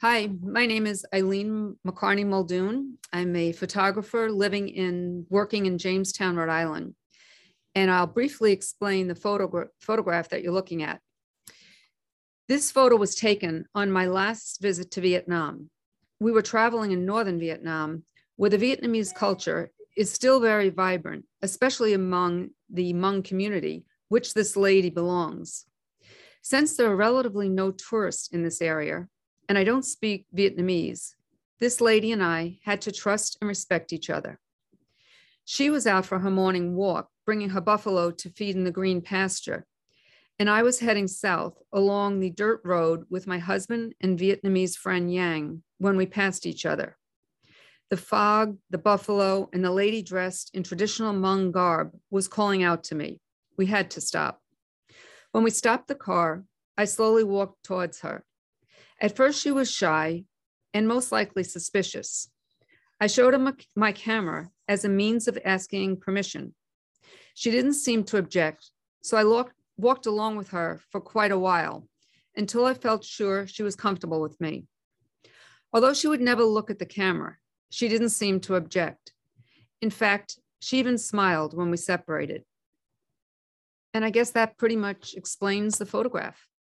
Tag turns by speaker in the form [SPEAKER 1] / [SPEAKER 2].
[SPEAKER 1] Hi, my name is Eileen McCarney Muldoon. I'm a photographer working in Jamestown, Rhode Island. And I'll briefly explain the photograph that you're looking at. This photo was taken on my last visit to Vietnam. We were traveling in northern Vietnam, where the Vietnamese culture is still very vibrant, especially among the Hmong community, which this lady belongs. Since there are relatively no tourists in this area, and I don't speak Vietnamese, this lady and I had to trust and respect each other. She was out for her morning walk, bringing her buffalo to feed in the green pasture, and I was heading south along the dirt road with my husband and Vietnamese friend Yang when we passed each other. The fog, the buffalo, and the lady dressed in traditional Hmong garb was calling out to me. We had to stop. When we stopped the car, I slowly walked towards her. At first, she was shy and most likely suspicious. I showed her my camera as a means of asking permission. She didn't seem to object, so I walked along with her for quite a while until I felt sure she was comfortable with me. Although she would never look at the camera, she didn't seem to object. In fact, she even smiled when we separated. And I guess that pretty much explains the photograph.